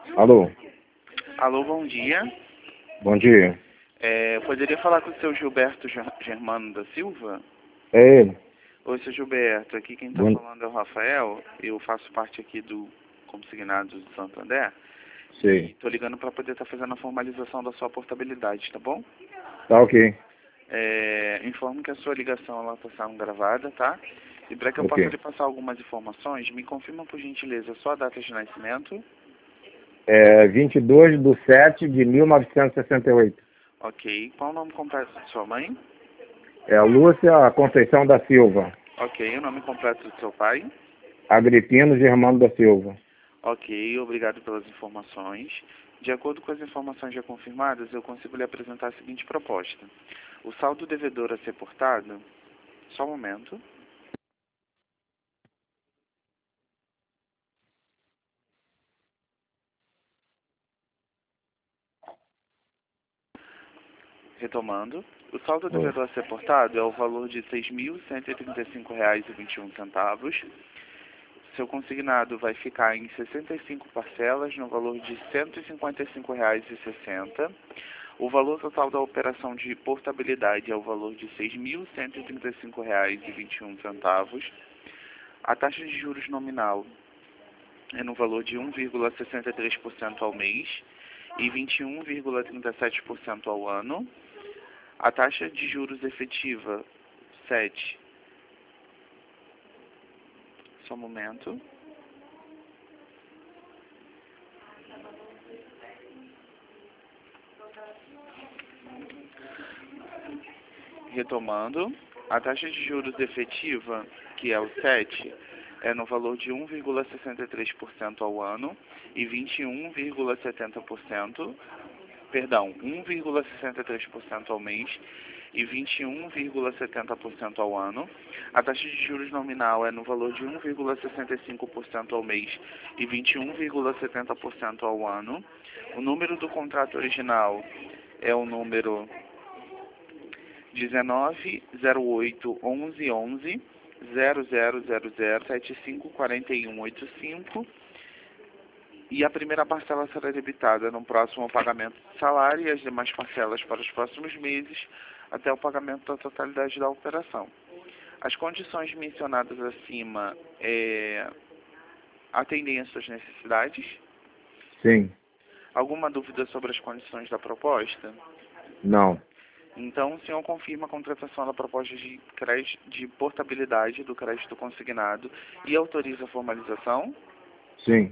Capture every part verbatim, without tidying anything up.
Alô, Alô, bom dia. bom dia. É, poderia falar com o seu Gilberto Ger- Germano da Silva? É ele. Oi, seu Gilberto, aqui quem está Bom, falando é o Rafael. Eu faço parte aqui do Consignados do Santander. sei. Estou ligando para poder estar fazendo a formalização da sua portabilidade, tá bom? Tá ok. É, informo que a sua ligação ela está sendo gravada, tá? E para que eu possa Ok. lhe passar algumas informações, me confirma por gentileza a sua data de nascimento. É vinte e dois de sete de mil novecentos e sessenta e oito. Ok. Qual o nome completo de sua mãe? É a Lúcia Conceição da Silva. Ok. O nome completo do seu pai? Agripino Germano da Silva. Ok, obrigado pelas informações. De acordo com as informações já confirmadas, eu consigo lhe apresentar a seguinte proposta. O saldo devedor a ser portado... Só um momento. Retomando. O saldo Oi. devedor a ser portado é o valor de seis mil cento e trinta e cinco reais e vinte e um centavos. Seu consignado vai ficar em sessenta e cinco parcelas no valor de cento e cinquenta e cinco reais e sessenta centavos. O valor total da operação de portabilidade é o valor de seis mil cento e trinta e cinco reais e vinte e um centavos. A taxa de juros nominal é no valor de um vírgula sessenta e três por cento ao mês e vinte e um vírgula trinta e sete por cento ao ano. A taxa de juros efetiva, sete. Só um momento. Retomando, a taxa de juros efetiva, que é o sete, é no valor de um vírgula sessenta e três por cento ao ano e vinte e um vírgula setenta por cento, perdão, um vírgula sessenta e três por cento ao mês e vinte e um vírgula setenta por cento ao ano. A taxa de juros nominal é no valor de um vírgula sessenta e cinco por cento ao mês e vinte e um vírgula setenta por cento ao ano. O número do contrato original é o número dezenove, zero oito, onze, onze, zero zero zero zero, sete cinco quatro um oito cinco e a primeira parcela será debitada no próximo pagamento do salário e as demais parcelas para os próximos meses até o pagamento da totalidade da operação. As condições mencionadas acima é, atendem às suas necessidades? Sim. Alguma dúvida sobre as condições da proposta? Não. Então, o senhor confirma a contratação da proposta de crédito de portabilidade do crédito consignado e autoriza a formalização? Sim.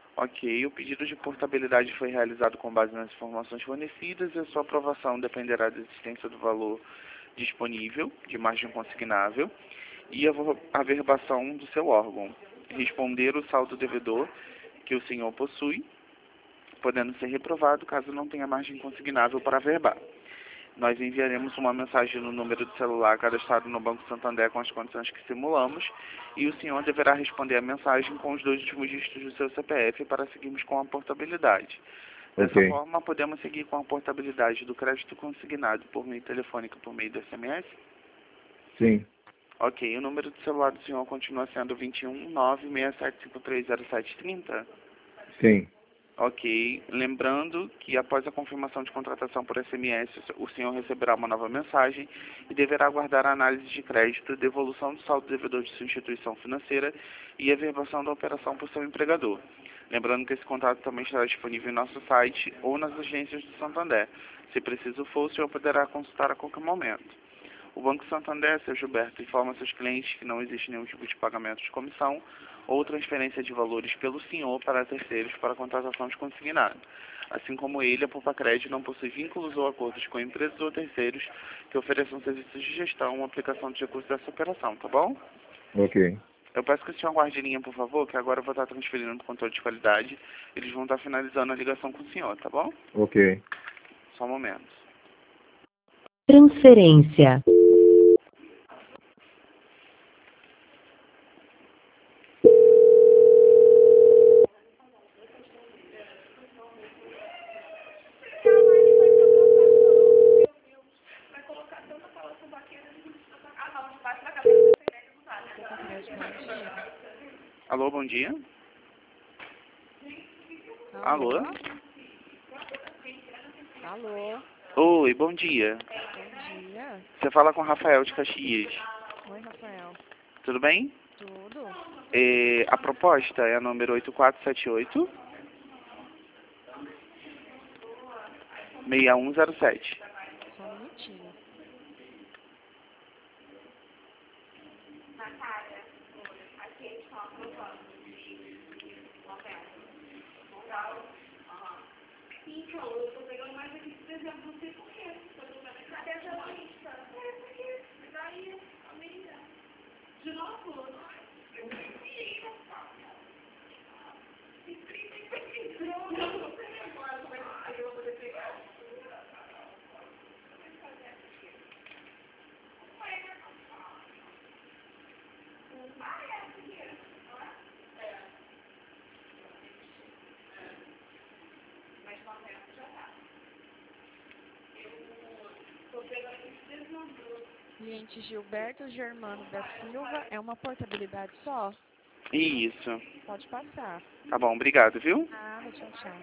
Ok, o pedido de portabilidade foi realizado com base nas informações fornecidas e a sua aprovação dependerá da existência do valor disponível, de margem consignável, e a vo- a averbação do seu órgão. Responder o saldo devedor que o senhor possui, podendo ser reprovado caso não tenha margem consignável para averbar. Nós enviaremos uma mensagem no número de celular cadastrado no Banco Santander com as condições que simulamos e o senhor deverá responder a mensagem com os dois últimos dígitos do seu C P F para seguirmos com a portabilidade. Dessa Ok. forma, podemos seguir com a portabilidade do crédito consignado por meio telefônico por meio do S M S? Sim. Ok, o número do celular do senhor continua sendo vinte e um, nove seis sete cinco três zero sete três zero? Sim. Ok. Lembrando que após a confirmação de contratação por S M S, o senhor receberá uma nova mensagem e deverá aguardar a análise de crédito, devolução do saldo devedor de sua instituição financeira e a averbação da operação por seu empregador. Lembrando que esse contrato também estará disponível em nosso site ou nas agências do Santander. Se preciso for, o senhor poderá consultar a qualquer momento. O Banco Santander, seu Gilberto, informa seus clientes que não existe nenhum tipo de pagamento de comissão ou transferência de valores pelo senhor para terceiros para contratação de consignado. Assim como ele, a Poupa-Crédito não possui vínculos ou acordos com empresas ou terceiros que ofereçam serviços de gestão ou aplicação de recursos dessa operação, tá bom? Ok. Eu peço que o senhor aguarde em linha, por favor, que agora eu vou estar transferindo para o controle de qualidade. Eles vão estar finalizando a ligação com o senhor, tá bom? Ok. Só um momento. Transferência. Alô, bom dia. Alô? Alô? Oi, bom dia. Bom dia. Você fala com o Rafael de Caxias. Oi, Rafael. Tudo bem? Tudo? É, a proposta é a número oito quatro sete oito, seis um zero sete. Só um minutinho. Cliente Gilberto Germano da Silva, é uma portabilidade só? Isso. Pode passar. Tá bom, obrigado, viu? Nada, tchau, tchau.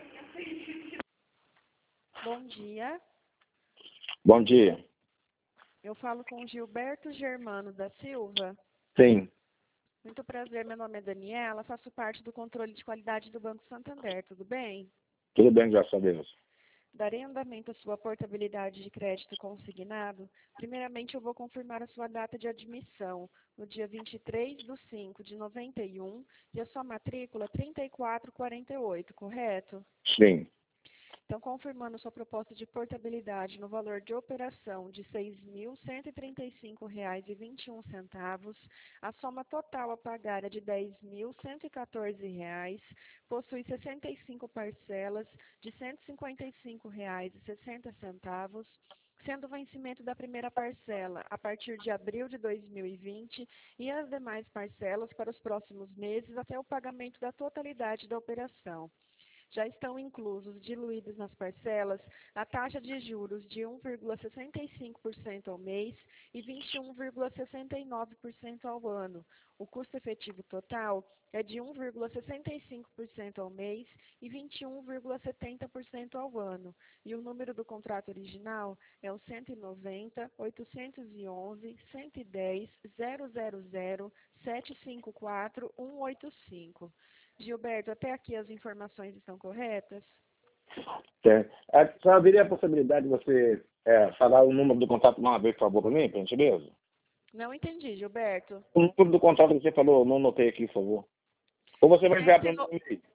Bom dia. Bom dia. Eu falo com Gilberto Germano da Silva. Sim, Muito prazer, meu nome é Daniela, faço parte do controle de qualidade do Banco Santander, tudo bem? tudo bem, graças a Deus. Darei andamento à sua portabilidade de crédito consignado. Primeiramente, eu vou confirmar a sua data de admissão, no dia vinte e três de cinco de noventa e um, e a sua matrícula trinta e quatro quarenta e oito, correto? Sim, Então, confirmando sua proposta de portabilidade no valor de operação de seis mil cento e trinta e cinco reais e vinte e um centavos, a soma total a pagar é de dez mil cento e quatorze reais, possui sessenta e cinco parcelas de cento e cinquenta e cinco reais e sessenta centavos, sendo o vencimento da primeira parcela a partir de abril de dois mil e vinte e as demais parcelas para os próximos meses até o pagamento da totalidade da operação. Já estão inclusos, diluídos nas parcelas, a taxa de juros de um vírgula sessenta e cinco por cento ao mês e vinte e um vírgula sessenta e nove por cento ao ano. O custo efetivo total é de um vírgula sessenta e cinco por cento ao mês e vinte e um vírgula setenta por cento ao ano. E o número do contrato original é o cento e noventa, oitocentos e onze, cento e dez, zero zero zero, sete cinco quatro, um oito cinco. Gilberto, até aqui as informações estão corretas? certo. É, só haveria a possibilidade de você é, falar o número do contato uma vez, por favor, para mim, para gente mesmo? Não entendi, Gilberto. O número do contato que você falou, eu não notei aqui, por favor. Ou você vai enviar para mim?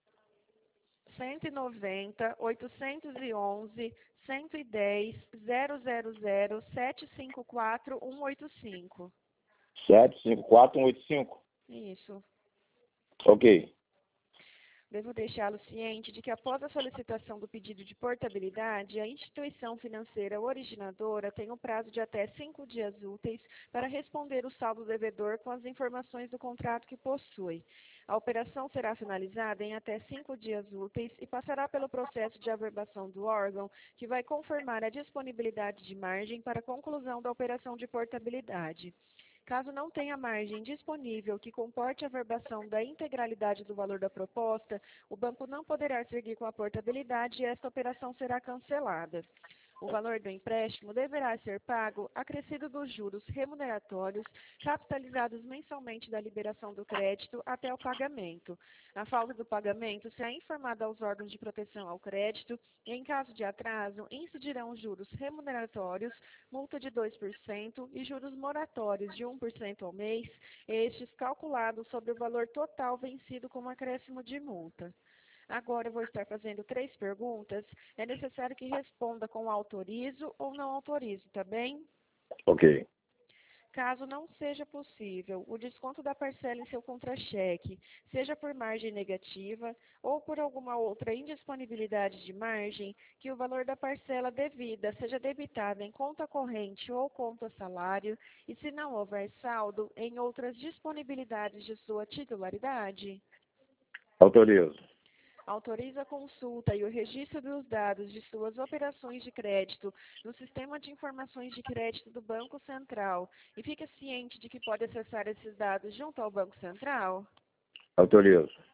cento e noventa, oitocentos e onze, cento e dez, zero zero zero, sete cinco quatro, um oito cinco. sete cinco quatro um oito cinco. Isso. Ok. Devo deixá-lo ciente de que, após a solicitação do pedido de portabilidade, a instituição financeira originadora tem um prazo de até cinco dias úteis para responder o saldo devedor com as informações do contrato que possui. A operação será finalizada em até cinco dias úteis e passará pelo processo de averbação do órgão, que vai confirmar a disponibilidade de margem para a conclusão da operação de portabilidade. Caso não tenha margem disponível que comporte a averbação da integralidade do valor da proposta, o banco não poderá seguir com a portabilidade e esta operação será cancelada. O valor do empréstimo deverá ser pago acrescido dos juros remuneratórios capitalizados mensalmente da liberação do crédito até o pagamento. Na falta do pagamento, será informado aos órgãos de proteção ao crédito e, em caso de atraso, incidirão juros remuneratórios, multa de dois por cento e juros moratórios de um por cento ao mês, estes calculados sobre o valor total vencido como acréscimo de multa. Agora eu vou estar fazendo três perguntas. É necessário que responda com autorizo ou não autorizo, tá bem? Ok. Caso não seja possível o desconto da parcela em seu contra-cheque, seja por margem negativa ou por alguma outra indisponibilidade de margem, que o valor da parcela devida seja debitado em conta corrente ou conta salário e, se não houver saldo, em outras disponibilidades de sua titularidade. Autorizo. Autoriza a consulta e o registro dos dados de suas operações de crédito no Sistema de Informações de Crédito do Banco Central e fica ciente de que pode acessar esses dados junto ao Banco Central? Autorizo.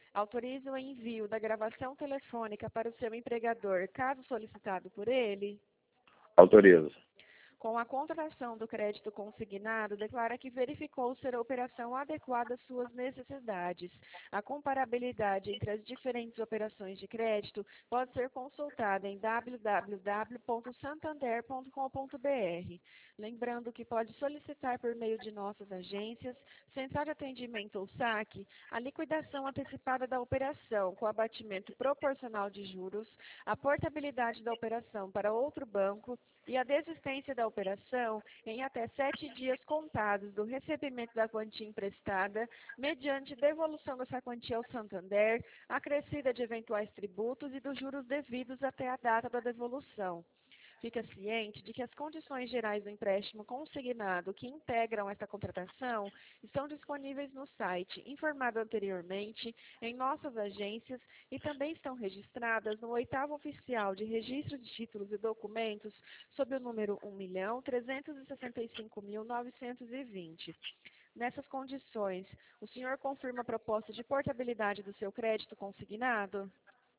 Autoriza o envio da gravação telefônica para o seu empregador, caso solicitado por ele? Autorizo. Com a contratação do crédito consignado, declara que verificou ser a operação adequada às suas necessidades. A comparabilidade entre as diferentes operações de crédito pode ser consultada em w w w ponto santander ponto com ponto b r. Lembrando que pode solicitar por meio de nossas agências, Central de Atendimento ou saque, a liquidação antecipada da operação com abatimento proporcional de juros, a portabilidade da operação para outro banco e a desistência da operação em até sete dias contados do recebimento da quantia emprestada, mediante devolução dessa quantia ao Santander, acrescida de eventuais tributos e dos juros devidos até a data da devolução. Fica ciente de que as condições gerais do empréstimo consignado que integram esta contratação estão disponíveis no site, informado anteriormente, em nossas agências e também estão registradas no oitavo oficial de registro de títulos e documentos sob o número um milhão trezentos e sessenta e cinco mil novecentos e vinte. Nessas condições, o senhor confirma a proposta de portabilidade do seu crédito consignado?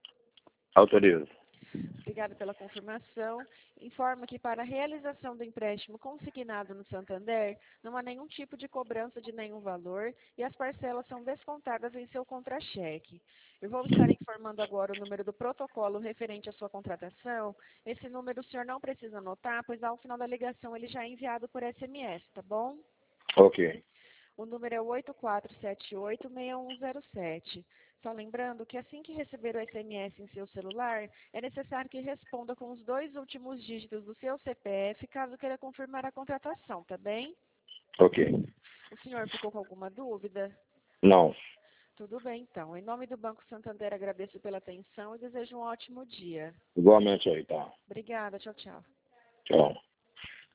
Autorizo. Obrigada pela confirmação. Informa que para a realização do empréstimo consignado no Santander, não há nenhum tipo de cobrança de nenhum valor e as parcelas são descontadas em seu contra-cheque. Eu vou estar informando agora o número do protocolo referente à sua contratação. Esse número o senhor não precisa anotar, pois ao final da ligação ele já é enviado por S M S, tá bom? Ok. O número é oito quatro sete oito, seis um zero sete. Só lembrando que assim que receber o S M S em seu celular, é necessário que responda com os dois últimos dígitos do seu C P F, caso queira confirmar a contratação, tá bem? Ok. O senhor ficou com alguma dúvida? Não. Tudo bem, então. Em nome do Banco Santander, agradeço pela atenção e desejo um ótimo dia. Igualmente aí, tá? Obrigada, tchau, tchau. Tchau.